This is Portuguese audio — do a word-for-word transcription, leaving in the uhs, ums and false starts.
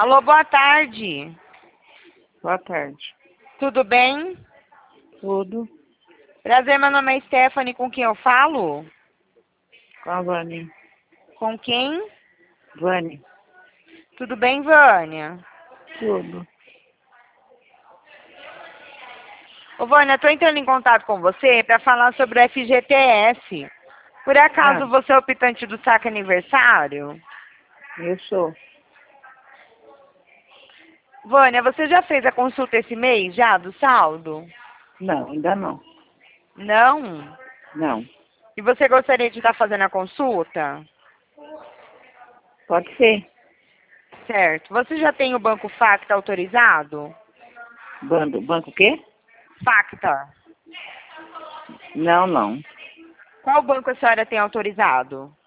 Alô, boa tarde. Boa tarde. Tudo bem? Tudo. Prazer, meu nome é Stephanie, com quem eu falo? Com a Vânia. Com quem? Vânia. Tudo bem, Vânia? Tudo. Ô, Vânia, eu tô entrando em contato com você para falar sobre o F G T S. Por acaso Ah, você é optante do saque aniversário? eu sou. Vânia, você já fez a consulta esse mês, já, do saldo? Não, ainda não. Não? Não. E você gostaria de estar fazendo a consulta? Pode ser. Certo. Você já tem o Banco Facta autorizado? Bando. Banco o quê? Facta. Não, não. Qual banco a senhora tem autorizado?